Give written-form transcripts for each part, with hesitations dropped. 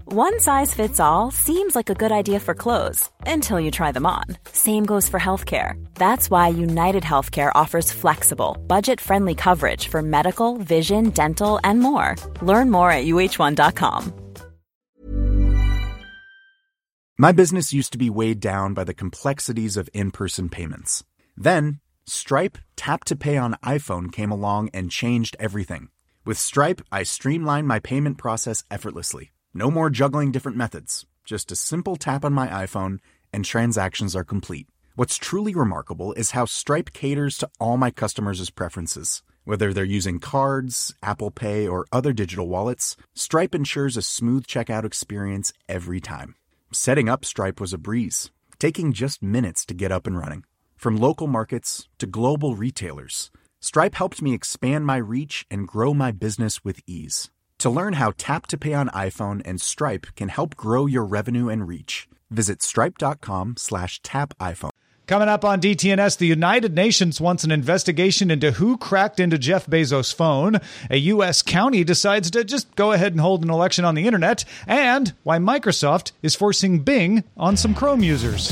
One size fits all seems like a good idea for clothes until you try them on. Same goes for healthcare. That's why United Healthcare offers flexible, budget-friendly coverage for medical, vision, dental, and more. Learn more at uh1.com. My business used to be weighed down by the complexities of in-person payments. Then, Stripe Tap to Pay on iPhone came along and changed everything. With Stripe, I streamlined my payment process effortlessly. No more juggling different methods. Just a simple tap on my iPhone and transactions are complete. What's truly remarkable is how Stripe caters to all my customers' preferences. Whether they're using cards, Apple Pay, or other digital wallets, Stripe ensures a smooth checkout experience every time. Setting up Stripe was a breeze, taking just minutes to get up and running. From local markets to global retailers, Stripe helped me expand my reach and grow my business with ease. To learn how Tap to Pay on iPhone and Stripe can help grow your revenue and reach, visit stripe.com/tapiphone. Coming up on DTNS, the United Nations wants an investigation into who cracked into Jeff Bezos' phone. A U.S. county decides to just go ahead and hold an election on the internet. And why Microsoft is forcing Bing on some Chrome users.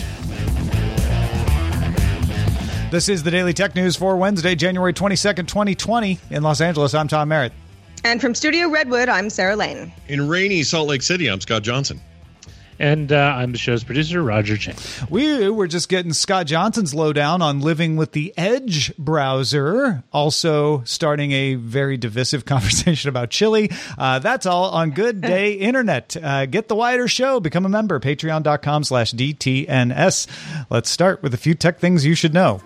This is the Daily Tech News for Wednesday, January 22nd, 2020. In Los Angeles, I'm Tom Merritt. And from Studio Redwood, I'm Sarah Lane. In rainy Salt Lake City, I'm Scott Johnson. And I'm the show's producer, Roger Chang. We were just getting Scott Johnson's lowdown on living with the Edge browser, also starting a very divisive conversation about chili. That's all on Good Day Internet. Get the wider show. Become a member. Patreon.com/DTNS. Let's start with a few tech things you should know.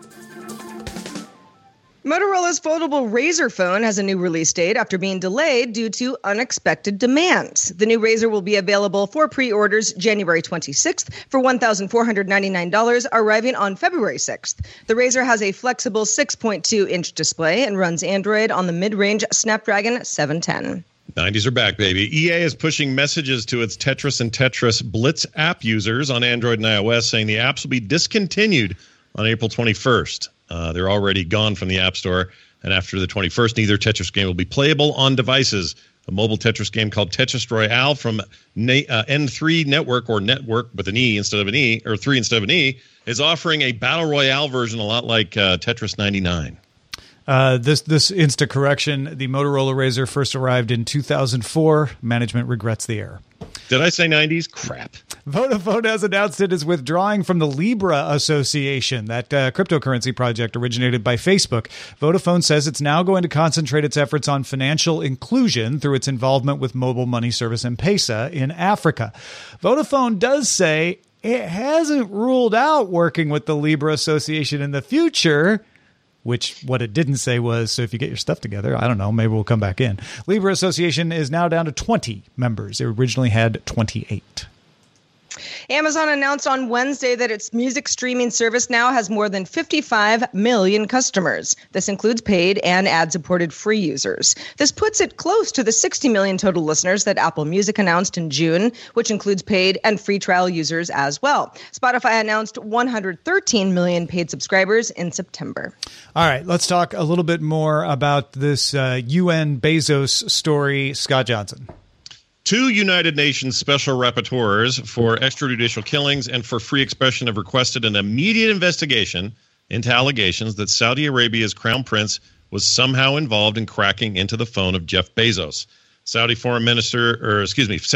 Motorola's foldable Razr phone has a new release date after being delayed due to unexpected demand. The new Razr will be available for pre-orders January 26th for $1,499, arriving on February 6th. The Razr has a flexible 6.2-inch display and runs Android on the mid-range Snapdragon 710. 90s are back, baby. EA is pushing messages to its Tetris and Tetris Blitz app users on Android and iOS, saying the apps will be discontinued on April 21st. They're already gone from the App Store, and after the 21st, neither Tetris game will be playable on devices. A mobile Tetris game called Tetris Royale from N3 Network, or Network with an E instead of an E, or 3 instead of an E, is offering a Battle Royale version a lot like Tetris 99. This insta correction, the Motorola Razr first arrived in 2004. Management regrets the error. Did I say 90s? Crap. Vodafone has announced it is withdrawing from the Libra Association, that cryptocurrency project originated by Facebook. Vodafone says it's now going to concentrate its efforts on financial inclusion through its involvement with mobile money service M-Pesa in Africa. Vodafone does say it hasn't ruled out working with the Libra Association in the future, which what it didn't say was, so if you get your stuff together, I don't know, maybe we'll come back in. Libra Association is now down to 20 members. It originally had 28. Amazon announced on Wednesday that its music streaming service now has more than 55 million customers. This includes paid and ad-supported free users. This puts it close to the 60 million total listeners that Apple Music announced in June, which includes paid and free trial users as well. Spotify announced 113 million paid subscribers in September. All right, let's talk a little bit more about this UN Bezos story. Scott Johnson. 2 United Nations special rapporteurs for extrajudicial killings and for free expression have requested an immediate investigation into allegations that Saudi Arabia's crown prince was somehow involved in cracking into the phone of Jeff Bezos. Saudi Foreign Minister Prince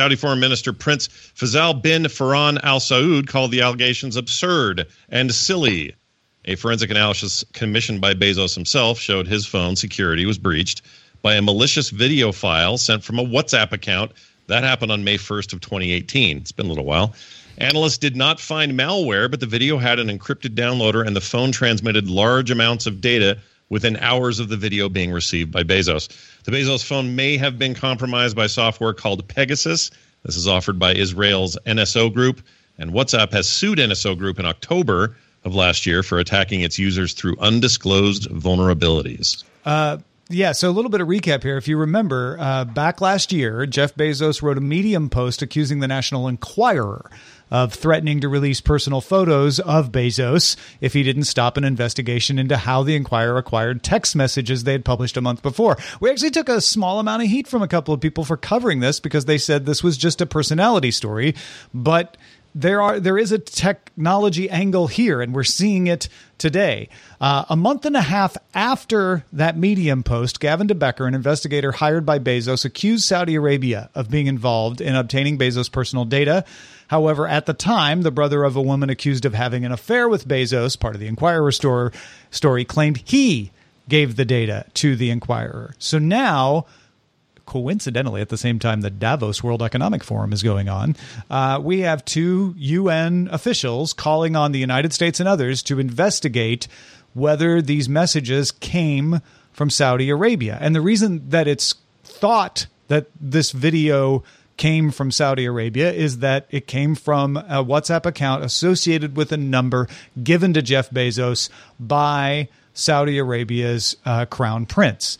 Faisal bin Farhan Al Saud called the allegations absurd and silly. A forensic analysis commissioned by Bezos himself showed his phone security was breached by a malicious video file sent from a WhatsApp account. That happened on May 1st of 2018. It's been a little while. Analysts did not find malware, but the video had an encrypted downloader, and the phone transmitted large amounts of data within hours of the video being received by Bezos. The Bezos phone may have been compromised by software called Pegasus. This is offered by Israel's NSO Group, and WhatsApp has sued NSO Group in October of last year for attacking its users through undisclosed vulnerabilities. Yeah, so a little bit of recap here. If you remember, back last year, Jeff Bezos wrote a Medium post accusing the National Enquirer of threatening to release personal photos of Bezos if he didn't stop an investigation into how the Enquirer acquired text messages they had published a month before. We actually took a small amount of heat from a couple of people for covering this because they said this was just a personality story, but there is a technology angle here, and we're seeing it today. A month and a half after that Medium post, Gavin de Becker, an investigator hired by Bezos, accused Saudi Arabia of being involved in obtaining Bezos' personal data. However, at the time, the brother of a woman accused of having an affair with Bezos, part of the Enquirer story, claimed he gave the data to the Enquirer. So now, coincidentally, at the same time the Davos World Economic Forum is going on, we have two UN officials calling on the United States and others to investigate whether these messages came from Saudi Arabia. And the reason that it's thought that this video came from Saudi Arabia is that it came from a WhatsApp account associated with a number given to Jeff Bezos by Saudi Arabia's crown prince.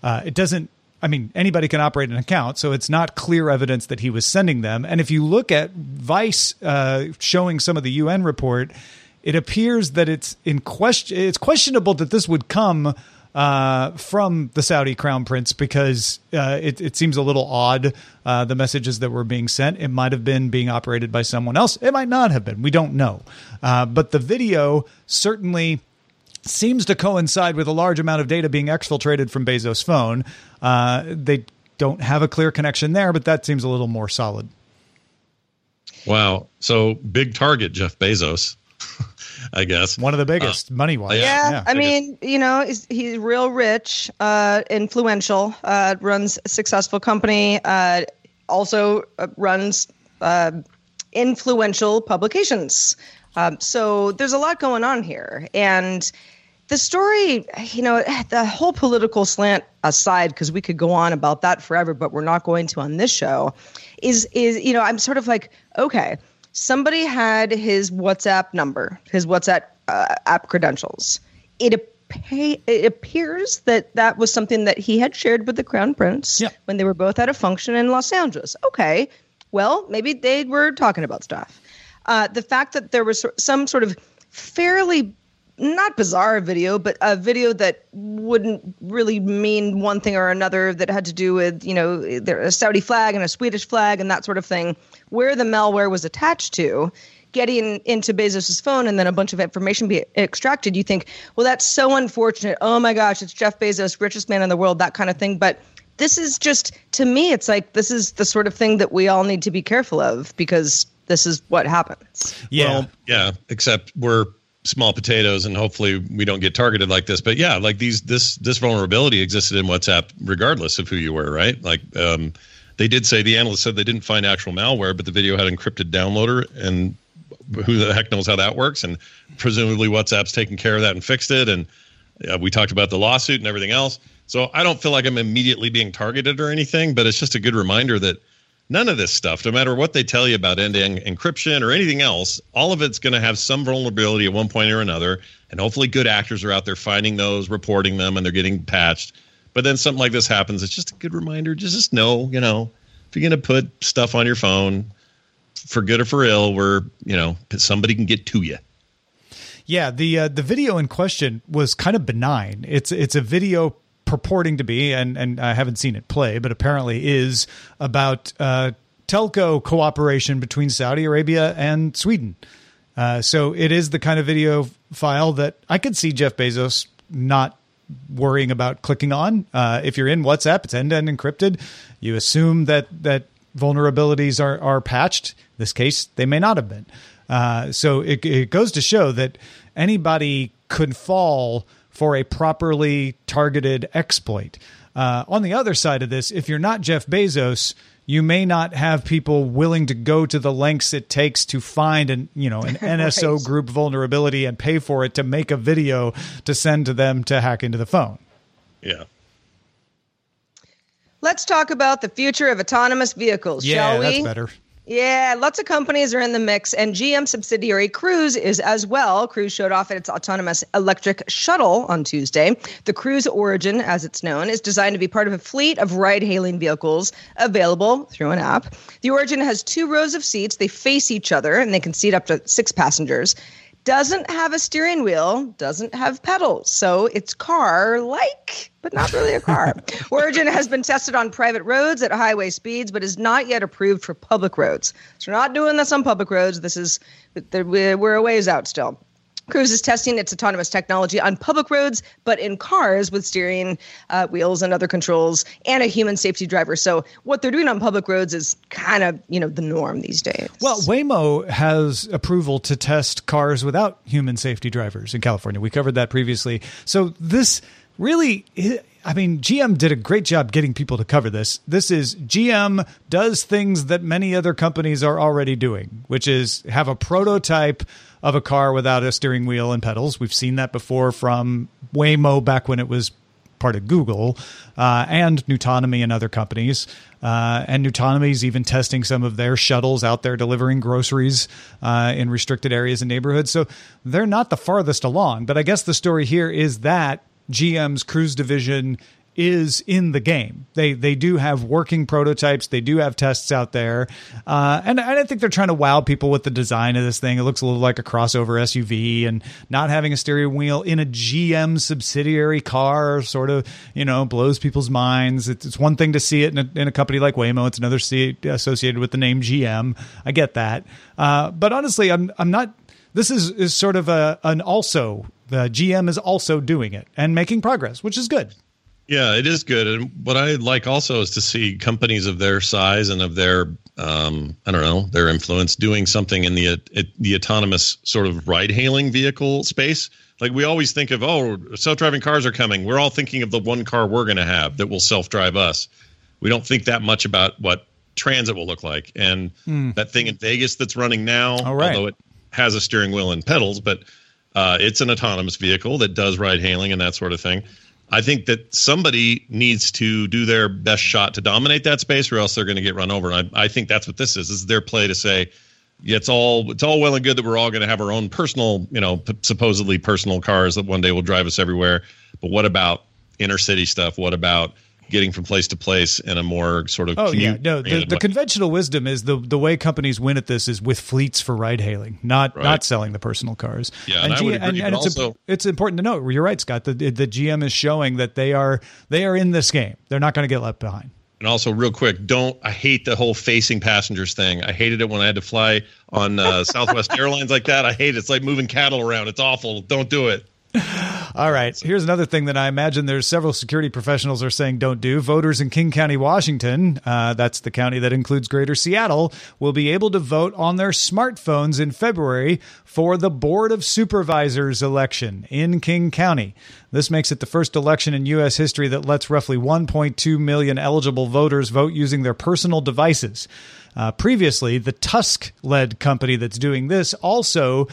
Anybody can operate an account, so it's not clear evidence that he was sending them. And if you look at Vice showing some of the UN report, it appears that it's questionable that this would come from the Saudi crown prince because it seems a little odd, the messages that were being sent. It might have been being operated by someone else. It might not have been. We don't know. But the video certainly seems to coincide with a large amount of data being exfiltrated from Bezos' phone. They don't have a clear connection there, but that seems a little more solid. Wow. So big target, Jeff Bezos, I guess. One of the biggest money-wise. Yeah. I mean, he's real rich, influential, runs a successful company, also runs influential publications. So there's a lot going on here. And the story, the whole political slant aside, because we could go on about that forever, but we're not going to on this show, is I'm sort of like, okay, somebody had his WhatsApp number, his WhatsApp app credentials. It appears that was something that he had shared with the Crown Prince when they were both at a function in Los Angeles. Okay, well, maybe they were talking about stuff. The fact that there was some sort of fairly not bizarre video, but a video that wouldn't really mean one thing or another that had to do with, a Saudi flag and a Swedish flag and that sort of thing, where the malware was attached to, getting into Bezos' phone and then a bunch of information be extracted. You think, well, that's so unfortunate. Oh my gosh, it's Jeff Bezos, richest man in the world, that kind of thing. But this is just, to me, it's like this is the sort of thing that we all need to be careful of because this is what happens. Yeah. Well, yeah, except we're small potatoes and hopefully we don't get targeted like this. But yeah, like this vulnerability existed in WhatsApp regardless of who you were, right? Like they did say, the analyst said they didn't find actual malware, but the video had encrypted downloader, and who the heck knows how that works. And presumably WhatsApp's taken care of that and fixed it. And we talked about the lawsuit and everything else. So I don't feel like I'm immediately being targeted or anything, but it's just a good reminder that none of this stuff, no matter what they tell you about end-to-end encryption or anything else, all of it's going to have some vulnerability at one point or another. And hopefully good actors are out there finding those, reporting them, and they're getting patched. But then something like this happens. It's just a good reminder. Just know, if you're going to put stuff on your phone, for good or for ill, where, somebody can get to you. Yeah, the video in question was kind of benign. It's a video purporting to be, and I haven't seen it play, but apparently is about telco cooperation between Saudi Arabia and Sweden. So it is the kind of video file that I could see Jeff Bezos not worrying about clicking on. If you're in WhatsApp, it's end-to-end encrypted. You assume that vulnerabilities are patched. In this case, they may not have been. So it goes to show that anybody could fall for a properly targeted exploit. On the other side of this, if you're not Jeff Bezos, you may not have people willing to go to the lengths it takes to find an NSO right. group vulnerability and pay for it to make a video to send to them to hack into the phone. Yeah. Let's talk about the future of autonomous vehicles, shall we? Yeah, that's better. Yeah, lots of companies are in the mix, and GM subsidiary Cruise is as well. Cruise showed off at its autonomous electric shuttle on Tuesday. The Cruise Origin, as it's known, is designed to be part of a fleet of ride-hailing vehicles available through an app. The Origin has 2 rows of seats. They face each other, and they can seat up to 6 passengers. Doesn't have a steering wheel, doesn't have pedals, so it's car-like, but not really a car. Origin has been tested on private roads at highway speeds, but is not yet approved for public roads. So we're not doing this on public roads. We're a ways out still. Cruise is testing its autonomous technology on public roads, but in cars with steering wheels and other controls and a human safety driver. So what they're doing on public roads is kind of, the norm these days. Well, Waymo has approval to test cars without human safety drivers in California. We covered that previously. So this really, GM did a great job getting people to cover this. This is GM does things that many other companies are already doing, which is have a prototype of a car without a steering wheel and pedals. We've seen that before from Waymo back when it was part of Google, and Nutonomy and other companies. And Nutonomy is even testing some of their shuttles out there delivering groceries in restricted areas and neighborhoods. So they're not the farthest along. But I guess the story here is that GM's Cruise division is in the game. They do have working prototypes. They do have tests out there. And I think they're trying to wow people with the design of this thing. It looks a little like a crossover SUV, and not having a steering wheel in a GM subsidiary car sort of, blows people's minds. It's one thing to see it in a company like Waymo. It's another to see it associated with the name GM. I get that. But honestly, I'm not, this is sort of an also, the GM is also doing it and making progress, which is good. Yeah, it is good. And what I like also is to see companies of their size and of their, their influence doing something in the autonomous sort of ride-hailing vehicle space. Like we always think of, self-driving cars are coming. We're all thinking of the one car we're going to have that will self-drive us. We don't think that much about what transit will look like. And that thing in Vegas that's running now, although it has a steering wheel and pedals, but it's an autonomous vehicle that does ride-hailing and that sort of thing. I think that somebody needs to do their best shot to dominate that space, or else they're going to get run over. And I think that's what this is. This is their play to say, it's all well and good that we're all going to have our own personal, supposedly personal cars that one day will drive us everywhere. But what about inner city stuff? What about getting from place to place in a more sort of the conventional wisdom is the way companies win at this is with fleets for ride hailing, not selling the personal cars. Yeah, and I would agree, and it's important to note, you're right, Scott, the GM is showing that they are in this game. They're not going to get left behind. And also, real quick, I hate the whole facing passengers thing. I hated it when I had to fly on Southwest Airlines like that. I hate it. It's like moving cattle around. It's awful. Don't do it. All right. Here's another thing that I imagine there's several security professionals are saying don't do. Voters in King County, Washington, that's the county that includes Greater Seattle, will be able to vote on their smartphones in February for the Board of Supervisors election in King County. This makes it the first election in U.S. history that lets roughly 1.2 million eligible voters vote using their personal devices. Previously, the Tusk-led company that's doing this also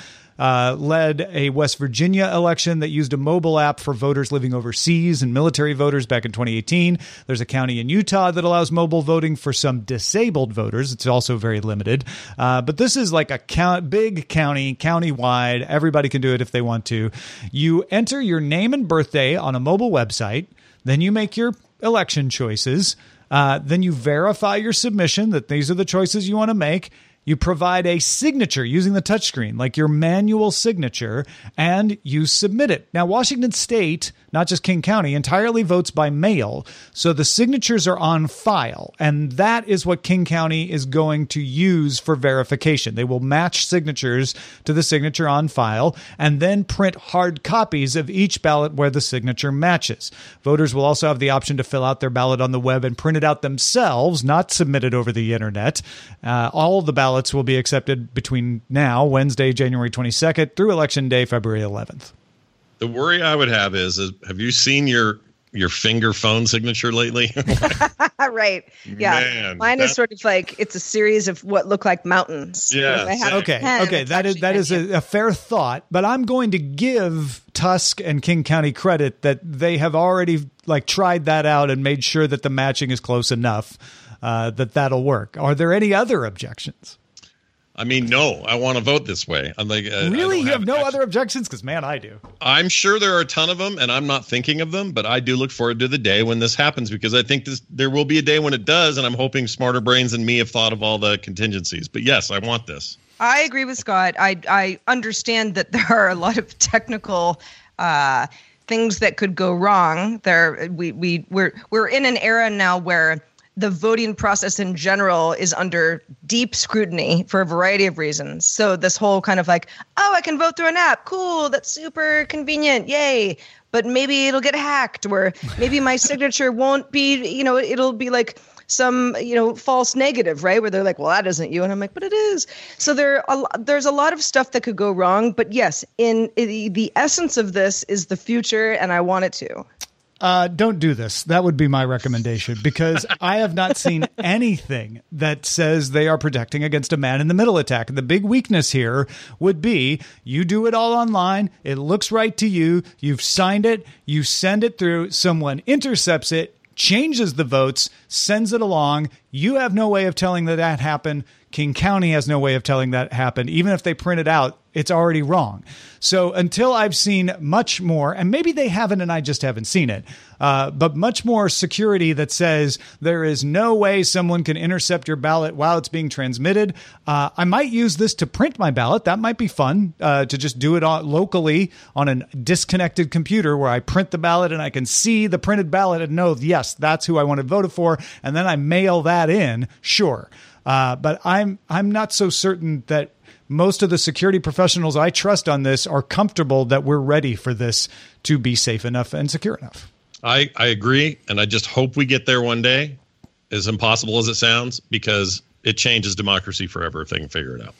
led a West Virginia election that used a mobile app for voters living overseas and military voters back in 2018. There's a county in Utah that allows mobile voting for some disabled voters. It's also very limited. But this is like a big county, county-wide. Everybody can do it if they want to. You enter your name and birthday on a mobile website. Then you make your election choices. Then you verify your submission that these are the choices you want to make. You provide a signature using the touchscreen, like your manual signature, and you submit it. Now, Washington State, not just King County, entirely votes by mail, so the signatures are on file, and that is what King County is going to use for verification. They will match signatures to the signature on file, and then print hard copies of each ballot where the signature matches. Voters will also have the option to fill out their ballot on the web and print it out themselves, not submit it over the internet. All of the ballots will be accepted between now, Wednesday, January 22nd, through Election Day, February 11th. The worry I would have is have you seen your finger phone signature lately? Right. Yeah. Man, mine is sort of like it's a series of what look like mountains. Yeah. Okay. That is a fair thought, but I'm going to give Tusk and King County credit that they have already tried that out and made sure that the matching is close enough. that'll work. Are there any other objections? I mean, no, I want to vote this way. I'm like, really? You have no other objections? Because, man, I do. I'm sure there are a ton of them, and I'm not thinking of them, but I do look forward to the day when this happens, because I think there will be a day when it does, and I'm hoping smarter brains than me have thought of all the contingencies. But yes, I want this. I agree with Scott. I understand that there are a lot of technical things that could go wrong. We're in an era now where the voting process in general is under deep scrutiny for a variety of reasons. So this whole kind of like, oh, I can vote through an app. Cool. That's super convenient. Yay. But maybe it'll get hacked, or maybe my signature won't be, it'll be like some, false negative, right? Where they're like, well, that isn't you. And I'm like, but it is. So there's a lot of stuff that could go wrong. But yes, the essence of this is the future, and I want it to. Don't do this. That would be my recommendation, because I have not seen anything that says they are protecting against a man-in-the-middle attack. The big weakness here would be you do it all online. It looks right to you. You've signed it. You send it through. Someone intercepts it, changes the votes, sends it along. You have no way of telling that happened. King County has no way of telling that happened. Even if they print it out, it's already wrong. So until I've seen much more, and maybe they haven't and I just haven't seen it, but much more security that says there is no way someone can intercept your ballot while it's being transmitted. I might use this to print my ballot. That might be fun, to just do it locally on a disconnected computer where I print the ballot and I can see the printed ballot and know, yes, that's who I want to vote for. And then I mail that in. Sure. But I'm not so certain that most of the security professionals I trust on this are comfortable that we're ready for this to be safe enough and secure enough. I agree, and I just hope we get there one day, as impossible as it sounds, because it changes democracy forever if they can figure it out.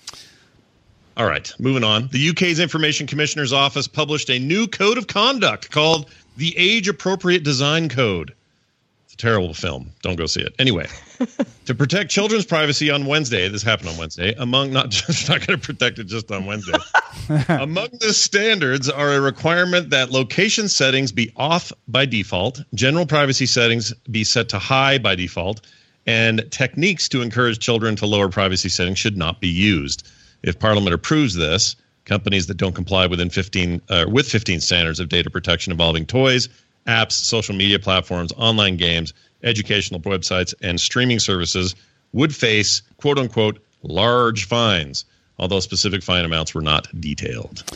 All right, moving on. The UK's Information Commissioner's Office published a new code of conduct called the Age Appropriate Design Code. It's a terrible film. Don't go see it. Anyway, to protect children's privacy on Wednesday, this happened on Wednesday, not going to protect it just on Wednesday. Among the standards are a requirement that location settings be off by default, general privacy settings be set to high by default, and techniques to encourage children to lower privacy settings should not be used. If Parliament approves this, companies that don't comply with 15 standards of data protection involving toys, apps, social media platforms, online games, educational websites, and streaming services would face, quote unquote, large fines, although specific fine amounts were not detailed.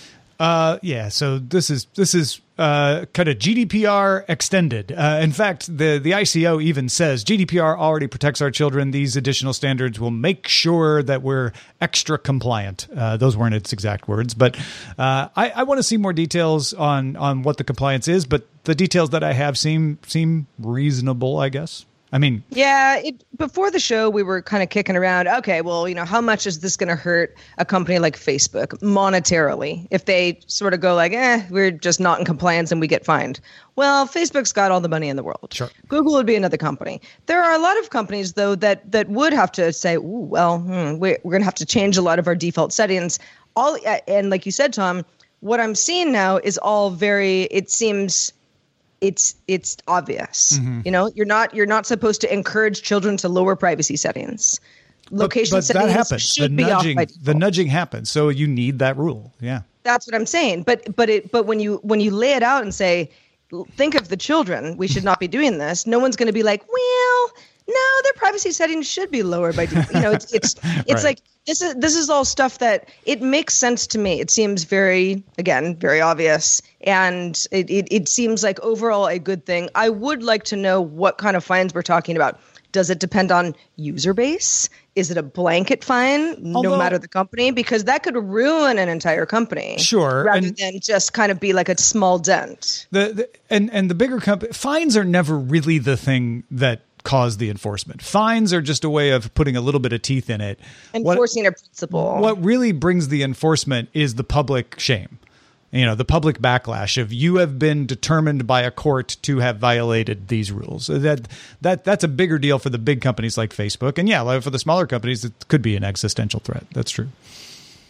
So this is kind of GDPR extended. In fact, the ICO even says GDPR already protects our children. These additional standards will make sure that we're extra compliant. Those weren't its exact words, but I want to see more details on what the compliance is. But the details that I have seem reasonable, I guess. I mean, yeah, before the show, we were kind of kicking around. Okay, well, how much is this going to hurt a company like Facebook monetarily if they sort of go like, we're just not in compliance and we get fined? Well, Facebook's got all the money in the world. Sure. Google would be another company. There are a lot of companies, though, that would have to say, we're going to have to change a lot of our default settings. And like you said, Tom, what I'm seeing now is all very, it seems... It's obvious. Mm-hmm. You're not supposed to encourage children to lower privacy settings. Location settings that happens. Should be off by default. The nudging happens, so you need that rule. Yeah, that's what I'm saying. But when you lay it out and say, think of the children, we should not be doing this. No one's going to be like, well, no, their privacy settings should be lower by default. It's right. Like this is all stuff that it makes sense to me. It seems very obvious. And it seems like overall a good thing. I would like to know what kind of fines we're talking about. Does it depend on user base? Is it a blanket fine, no matter the company? Because that could ruin an entire company. Sure. Rather than just kind of be like a small dent. And the bigger company fines are never really the thing that cause the enforcement. Fines are just a way of putting a little bit of teeth in it. Enforcing a principle. What really brings the enforcement is the public shame. The public backlash of you have been determined by a court to have violated these rules. That's a bigger deal for the big companies like Facebook. And for the smaller companies, it could be an existential threat. That's true.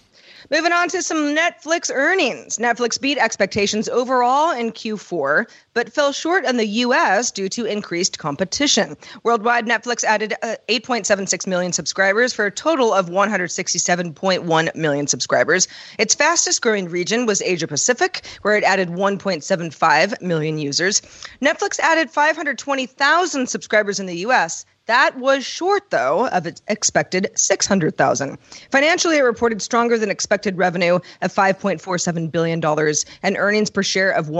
Moving on to some Netflix earnings. Netflix beat expectations overall in Q4, but fell short in the U.S. due to increased competition. Worldwide, Netflix added 8.76 million subscribers for a total of 167.1 million subscribers. Its fastest growing region was Asia Pacific, where it added 1.75 million users. Netflix added 520,000 subscribers in the U.S. That was short, though, of its expected 600,000. Financially, it reported stronger than expected revenue of $5.47 billion and earnings per share of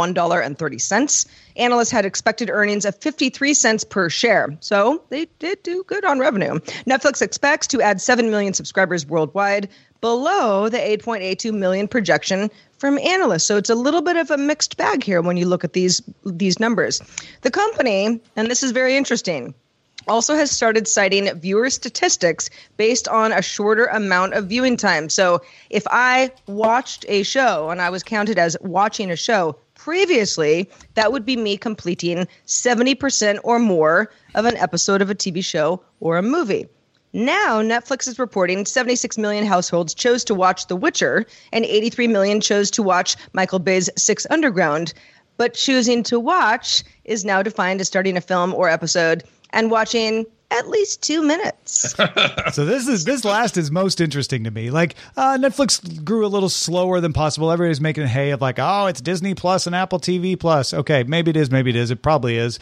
$1.30. Analysts had expected earnings of 53 cents per share, so they did do good on revenue. Netflix expects to add 7 million subscribers worldwide, below the 8.82 million projection from analysts. So it's a little bit of a mixed bag here when you look at these numbers. The company, and this is very interesting, also has started citing viewer statistics based on a shorter amount of viewing time. So if I watched a show and I was counted as watching a show previously, that would be me completing 70% or more of an episode of a TV show or a movie. Now, Netflix is reporting 76 million households chose to watch The Witcher and 83 million chose to watch Michael Bay's Six Underground. But choosing to watch is now defined as starting a film or episode and watching at least 2 minutes. So this last is most interesting to me. Like, Netflix grew a little slower than possible. Everybody's making hay of like, oh, it's Disney Plus and Apple TV Plus. Okay, maybe it is. It probably is.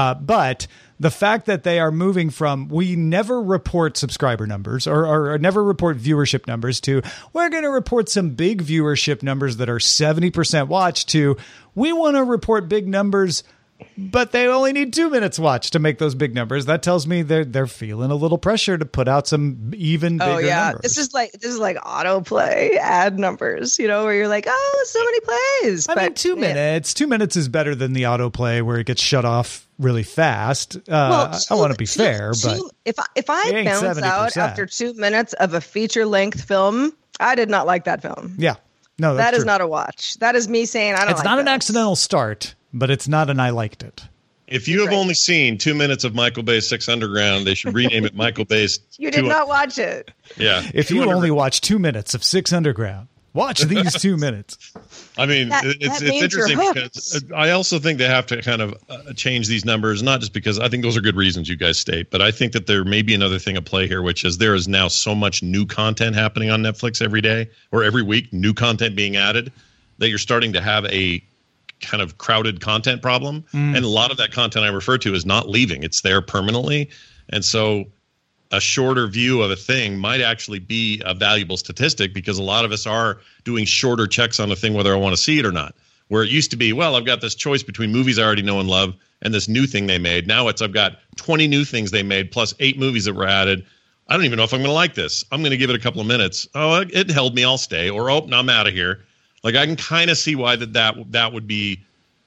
But the fact that they are moving from we never report subscriber numbers or never report viewership numbers to we're going to report some big viewership numbers that are 70% watched to we want to report big numbers, but they only need 2 minutes watched to make those big numbers. That tells me they're feeling a little pressure to put out some even bigger numbers. This is like autoplay ad numbers, where you're like, oh, so many plays. I mean, 2 minutes. 2 minutes is better than the autoplay where it gets shut off really fast. I want to be fair, but if I bounce 70%. Out after 2 minutes of a feature length film, I did not like that film. Yeah, no, that is not a watch. That is me saying I don't. It's not an accidental start. But it's not an I liked it. If you have only seen 2 minutes of Michael Bay's Six Underground, they should rename it Michael Bay's... You did not watch it. Yeah. If you only watch 2 minutes of Six Underground, watch these 2 minutes. I mean, it's interesting because I also think they have to kind of change these numbers, not just because I think those are good reasons you guys state, but I think that there may be another thing at play here, which is there is now so much new content happening on Netflix every day or every week, new content being added, that you're starting to have a kind of crowded content problem. And a lot of that content I refer to is not leaving. It's there permanently. And so a shorter view of a thing might actually be a valuable statistic because a lot of us are doing shorter checks on a thing, whether I want to see it or not. Where it used to be, well, I've got this choice between movies I already know and love and this new thing they made. Now I've got 20 new things they made plus 8 movies that were added. I don't even know if I'm going to like this. I'm going to give it a couple of minutes. Oh, it held me. I'll stay. Or, oh, no, I'm out of here. Like, I can kind of see why that would be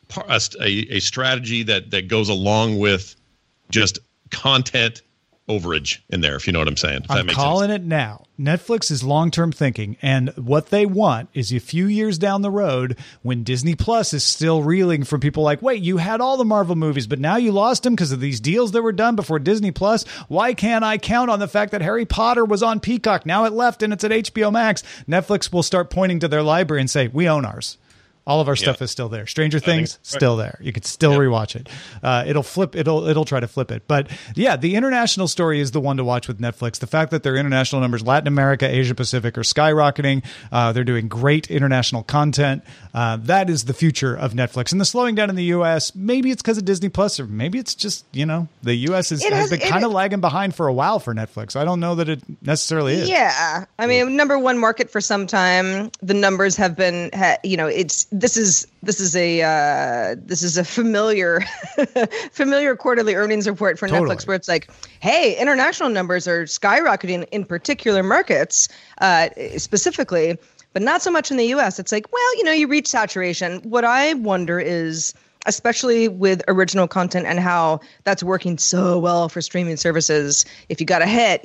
a strategy that goes along with just content overage in there, if you know what I'm saying. I'm calling it now. Netflix is long-term thinking, and what they want is a few years down the road when Disney Plus is still reeling from people like, wait, you had all the Marvel movies, but now you lost them because of these deals that were done before Disney Plus. Why can't I count on the fact that Harry Potter was on Peacock? Now it left and it's at HBO Max. Netflix will start pointing to their library and say, we own ours. All of our stuff is still there. Stranger Things, still there. You can still rewatch it. It'll flip. It'll try to flip it. But yeah, the international story is the one to watch with Netflix. The fact that their international numbers, Latin America, Asia Pacific, are skyrocketing. They're doing great international content. That is the future of Netflix. And the slowing down in the U.S., maybe it's because of Disney Plus, or maybe it's just, the U.S. has been kind of lagging behind for a while for Netflix. I don't know that it necessarily is. Yeah. I mean, number one market for some time. The numbers have been, This is a familiar quarterly earnings report for Netflix where it's like, hey, international numbers are skyrocketing in particular markets specifically, but not so much in the U.S. It's like, well, you reach saturation. What I wonder is, especially with original content and how that's working so well for streaming services, if you got a hit,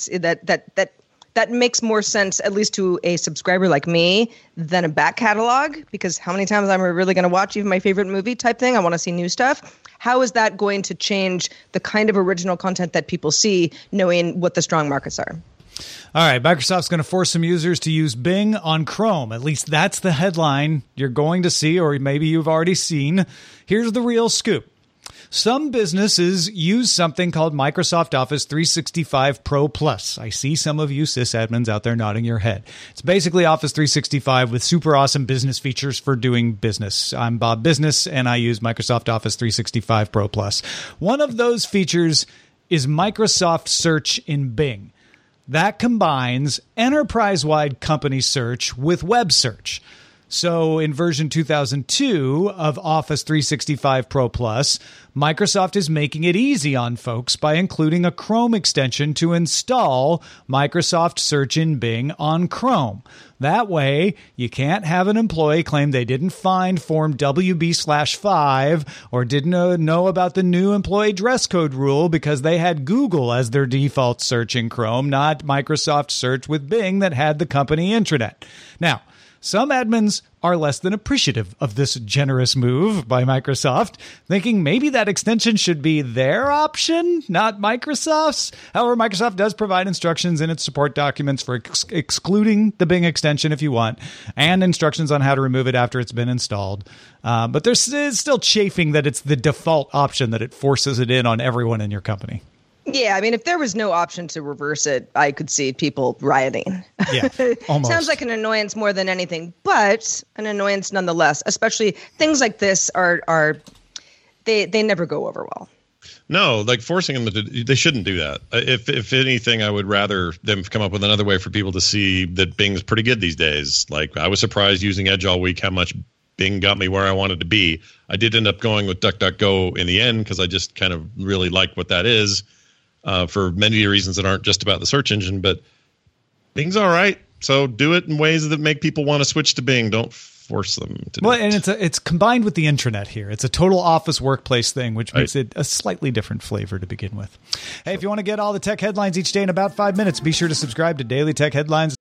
that makes more sense, at least to a subscriber like me, than a back catalog, because how many times am I really going to watch even my favorite movie type thing? I want to see new stuff. How is that going to change the kind of original content that people see, knowing what the strong markets are? All right, Microsoft's going to force some users to use Bing on Chrome. At least that's the headline you're going to see, or maybe you've already seen. Here's the real scoop. Some businesses use something called Microsoft Office 365 Pro Plus. I see some of you sysadmins out there nodding your head. It's basically Office 365 with super awesome business features for doing business. I'm Bob Business, and I use Microsoft Office 365 Pro Plus. One of those features is Microsoft Search in Bing. That combines enterprise-wide company search with web search. So in version 2002 of Office 365 Pro Plus, Microsoft is making it easy on folks by including a Chrome extension to install Microsoft Search in Bing on Chrome. That way, you can't have an employee claim they didn't find Form WB/5 or didn't know about the new employee dress code rule because they had Google as their default search in Chrome, not Microsoft Search with Bing that had the company intranet. Now, some admins are less than appreciative of this generous move by Microsoft, thinking maybe that extension should be their option, not Microsoft's. However, Microsoft does provide instructions in its support documents for excluding the Bing extension if you want, and instructions on how to remove it after it's been installed. But there's still chafing that it's the default option, that it forces it in on everyone in your company. Yeah, I mean, if there was no option to reverse it, I could see people rioting. Yeah, almost. Sounds like an annoyance more than anything, but an annoyance nonetheless. Especially things like this they never go over well. No, like forcing them they shouldn't do that. If anything, I would rather them come up with another way for people to see that Bing's pretty good these days. Like, I was surprised using Edge all week how much Bing got me where I wanted to be. I did end up going with DuckDuckGo in the end because I just kind of really like what that is. For many reasons that aren't just about the search engine, but Bing's all right. So do it in ways that make people want to switch to Bing. Don't force them to do it. And it's combined with the intranet here. It's a total office workplace thing, which makes it a slightly different flavor to begin with. Hey, if you want to get all the tech headlines each day in about 5 minutes, be sure to subscribe to Daily Tech Headlines.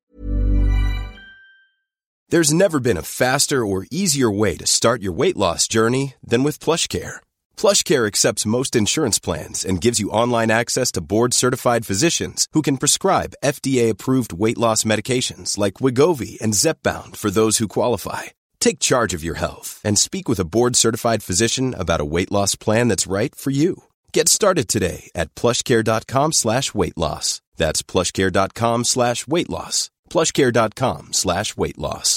There's never been a faster or easier way to start your weight loss journey than with PlushCare. PlushCare accepts most insurance plans and gives you online access to board-certified physicians who can prescribe FDA-approved weight loss medications like Wegovy and Zepbound for those who qualify. Take charge of your health and speak with a board-certified physician about a weight loss plan that's right for you. Get started today at plushcare.com/weight loss. That's plushcare.com/weight loss. plushcare.com/weight loss.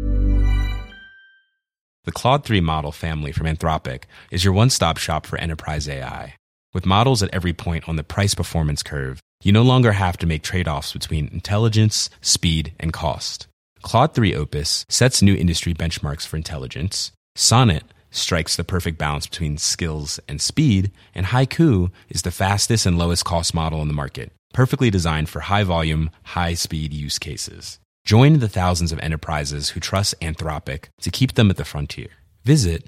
The Claude 3 model family from Anthropic is your one-stop shop for enterprise AI. With models at every point on the price-performance curve, you no longer have to make trade-offs between intelligence, speed, and cost. Claude 3 Opus sets new industry benchmarks for intelligence. Sonnet strikes the perfect balance between skills and speed. And Haiku is the fastest and lowest cost model in the market, perfectly designed for high-volume, high-speed use cases. Join the thousands of enterprises who trust Anthropic to keep them at the frontier. Visit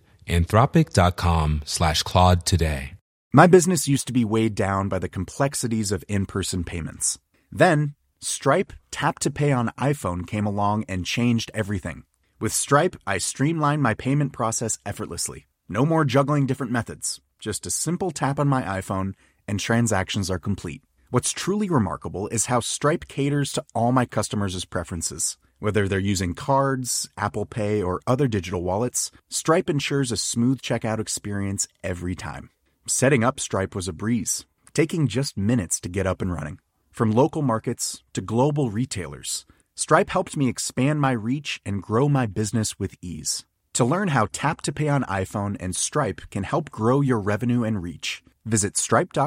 anthropic.com/Claude today. My business used to be weighed down by the complexities of in-person payments. Then, Stripe Tap to Pay on iPhone came along and changed everything. With Stripe, I streamlined my payment process effortlessly. No more juggling different methods. Just a simple tap on my iPhone and transactions are complete. What's truly remarkable is how Stripe caters to all my customers' preferences. Whether they're using cards, Apple Pay, or other digital wallets, Stripe ensures a smooth checkout experience every time. Setting up Stripe was a breeze, taking just minutes to get up and running. From local markets to global retailers, Stripe helped me expand my reach and grow my business with ease. To learn how Tap to Pay on iPhone and Stripe can help grow your revenue and reach, visit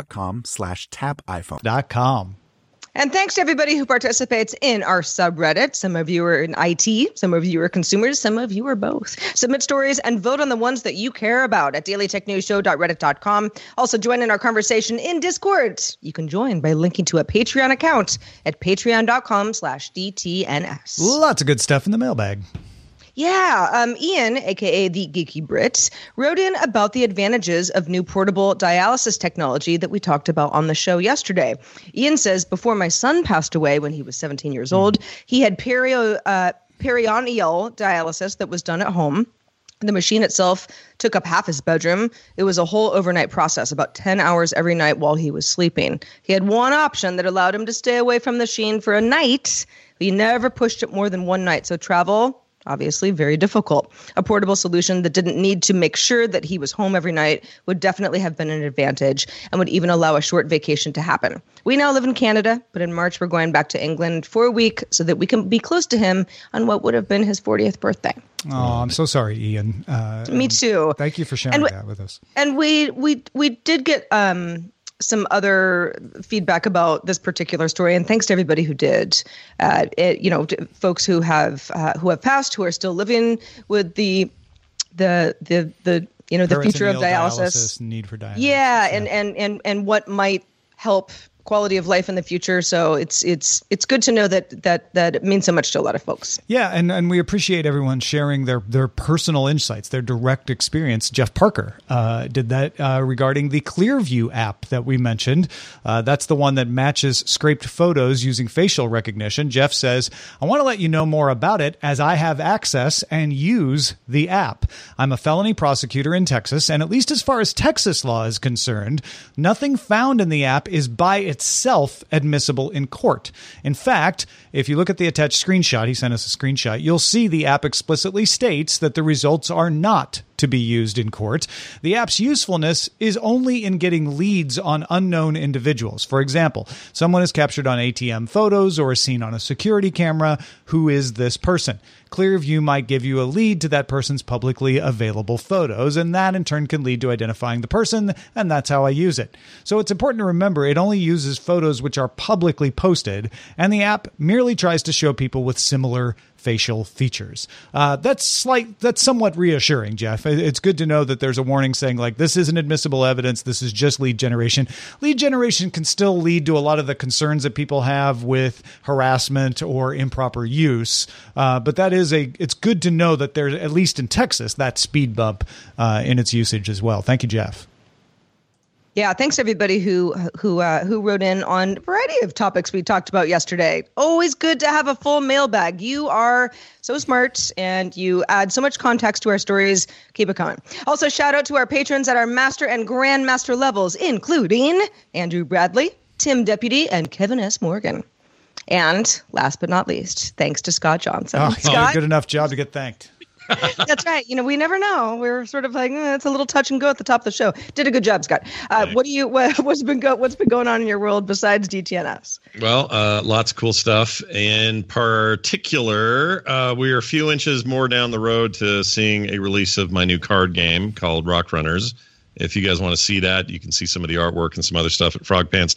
stripe.com/tapiphone. And thanks to everybody who participates in our subreddit. Some of you are in IT, some of you are consumers, some of you are both. Submit stories and vote on the ones that you care about at dailytechnewsshow.reddit.com. Also join in our conversation in Discord. You can join by linking to a Patreon account at patreon.com/DTNS. Lots of good stuff in the mailbag. Yeah, Ian, a.k.a. the Geeky Brit, wrote in about the advantages of new portable dialysis technology that we talked about on the show yesterday. Ian says, before my son passed away when he was 17 years old, he had peritoneal dialysis that was done at home. The machine itself took up half his bedroom. It was a whole overnight process, about 10 hours every night while he was sleeping. He had one option that allowed him to stay away from the machine for a night, but he never pushed it more than one night. So travel, obviously, very difficult. A portable solution that didn't need to make sure that he was home every night would definitely have been an advantage and would even allow a short vacation to happen. We now live in Canada, but in March we're going back to England for a week so that we can be close to him on what would have been his 40th birthday. Oh, I'm so sorry, Ian. Me too. Thank you for sharing that with us. And we did get some other feedback about this particular story, and thanks to everybody who did. Folks who have passed, who are still living with the future of dialysis, need for dialysis. Yeah, and what might help quality of life in the future. So it's good to know that it means so much to a lot of folks. Yeah, and we appreciate everyone sharing their personal insights, their direct experience. Jeff Parker did that regarding the Clearview app that we mentioned. That's the one that matches scraped photos using facial recognition. Jeff says, I want to let you know more about it as I have access and use the app. I'm a felony prosecutor in Texas, and at least as far as Texas law is concerned, nothing found in the app is by itself admissible in court. In fact, if you look at the attached screenshot, he sent us a screenshot, you'll see the app explicitly states that the results are not to be used in court. The app's usefulness is only in getting leads on unknown individuals. For example, someone is captured on ATM photos or is seen on a security camera. Who is this person? Clearview might give you a lead to that person's publicly available photos, and that in turn can lead to identifying the person, and that's how I use it. So it's important to remember it only uses photos which are publicly posted, and the app merely tries to show people with similar facial features. That's somewhat reassuring, Jeff. It's good to know that there's a warning saying, like, this isn't admissible evidence. This is just lead generation. Lead generation can still lead to a lot of the concerns that people have with harassment or improper use. But it's good to know that there's, at least in Texas, that speed bump in its usage as well. Thank you, Jeff. Yeah, thanks everybody who wrote in on a variety of topics we talked about yesterday. Always good to have a full mailbag. You are so smart and you add so much context to our stories. Keep it coming. Also, shout out to our patrons at our master and grandmaster levels, including Andrew Bradley, Tim Deputy, and Kevin S. Morgan. And last but not least, thanks to Scott Johnson. Oh, Scott, good enough job to get thanked. That's right. We never know. We're sort of like, it's a little touch and go at the top of the show. Did a good job, Scott. What's been going on in your world besides DTNS? Well, lots of cool stuff. In particular, we are a few inches more down the road to seeing a release of my new card game called Rock Runners. If you guys want to see that, you can see some of the artwork and some other stuff at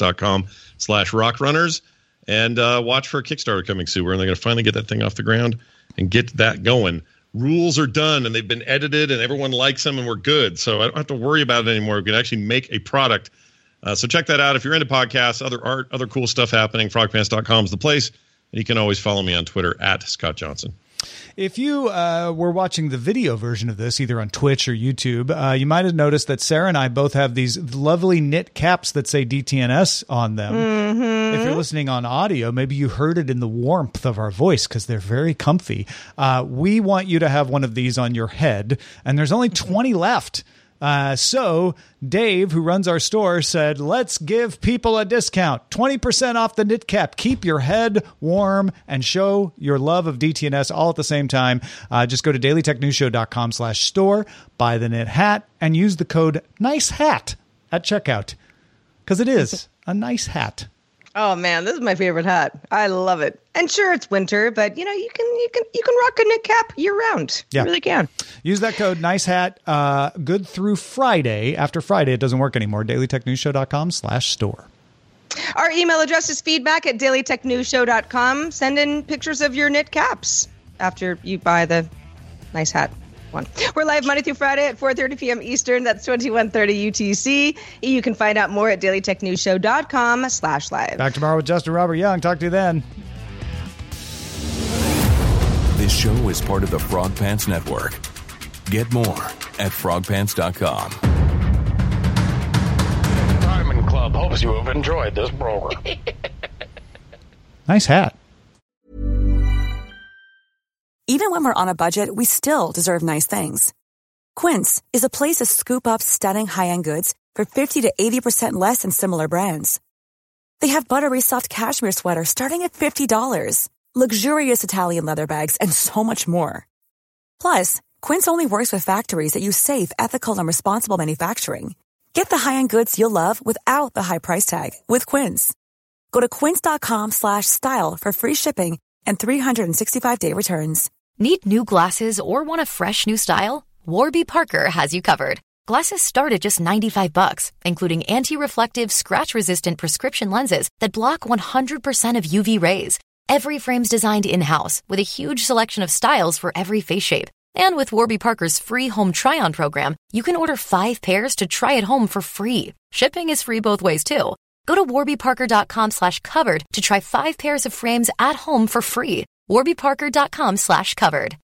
frogpants.com/rockrunners. And watch for a Kickstarter coming soon. We're going to finally get that thing off the ground and get that going. Rules are done and they've been edited and everyone likes them and we're good. So I don't have to worry about it anymore. We can actually make a product. So check that out. If you're into podcasts, other art, other cool stuff happening, frogpants.com is the place. And you can always follow me on Twitter at Scott Johnson. If you were watching the video version of this, either on Twitch or YouTube, you might have noticed that Sarah and I both have these lovely knit caps that say DTNS on them. Mm-hmm. If you're listening on audio, maybe you heard it in the warmth of our voice because they're very comfy. We want you to have one of these on your head, and there's only 20 left. So Dave, who runs our store, said, let's give people a discount, 20% off the knit cap. Keep your head warm and show your love of DTNS all at the same time. Just go to dailytechnewsshow.com/store, buy the knit hat, and use the code NICEHAT at checkout because it is a nice hat. Oh man, this is my favorite hat. I love it. And sure, it's winter, but you can rock a knit cap year round. Yeah. You really can. Use that code NICEHAT. Good through Friday. After Friday, it doesn't work anymore. dailytechnewsshow.com/store. Our email address is feedback@dailytechnewsshow.com. Send in pictures of your knit caps after you buy the nice hat one. We're live Monday through Friday at 4:30 p.m. Eastern. That's 21:30 UTC. You can find out more at dailytechnewsshow.com/live. Back tomorrow with Justin Robert Young. Talk to you then. This show is part of the Frog Pants Network. Get more at frogpants.com. Diamond Club hopes you have enjoyed this program. Nice hat. Even when we're on a budget, we still deserve nice things. Quince is a place to scoop up stunning high-end goods for 50 to 80% less than similar brands. They have buttery soft cashmere sweaters starting at $50, luxurious Italian leather bags, and so much more. Plus, Quince only works with factories that use safe, ethical, and responsible manufacturing. Get the high-end goods you'll love without the high price tag with Quince. Go to quince.com/style for free shipping and 365-day returns. Need new glasses or want a fresh new style? Warby Parker has you covered. Glasses start at just $95, including anti-reflective, scratch-resistant prescription lenses that block 100% of UV rays. Every frame's designed in-house with a huge selection of styles for every face shape. And with Warby Parker's free home try-on program, you can order 5 pairs to try at home for free. Shipping is free both ways, too. Go to warbyparker.com/covered to try 5 pairs of frames at home for free. warbyparker.com/covered.